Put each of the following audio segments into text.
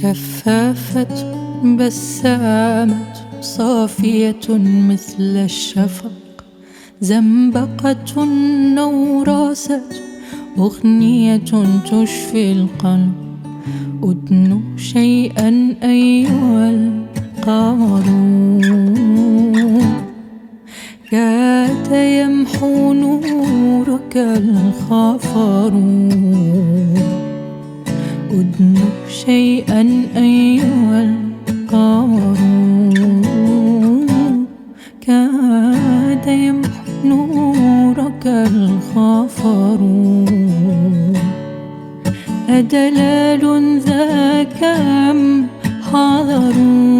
شفافة بسامة صافية مثل الشفق، زنبقة نوراسة أغنية تشفي القلب. أدن شيئا أيها القمر، كاد يمحو نورك الخفر. أدن شيئا أيها القمر، كاد يمحو نورك الخفر. أدلال ذاك أم حذر،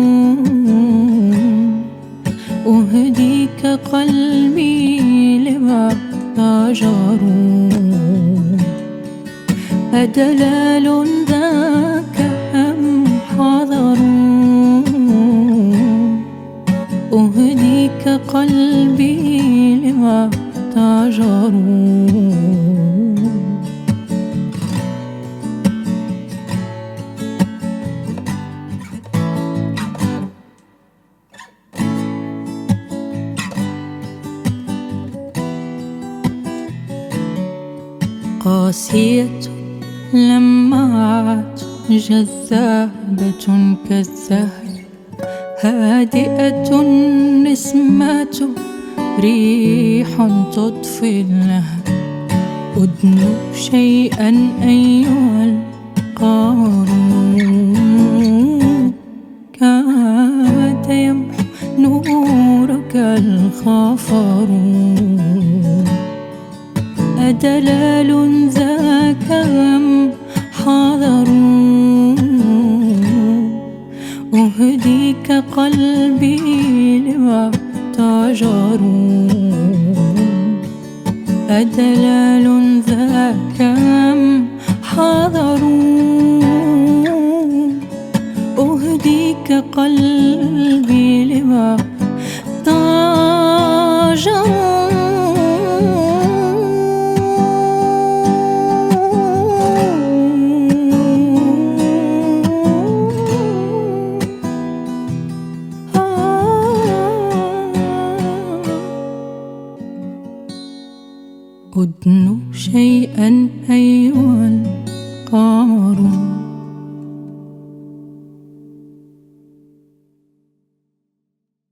أهديك قلبي لما تجر. أدلال ذاك أم حذر، أهديك قلبي لما تجر. قاسية لمعت جذابة كالزهر، هادئة نسمة ريح تطفي اللهب. أدن شيئا أيها القمر، كاد يمحو نورك الخفر. أدلال ذاك أم حذر، أهديك قلبي لما تجر. أدلال ذاك أم حذر، أهديك قلبي لما تجر. أدن شيئا أيها القمر.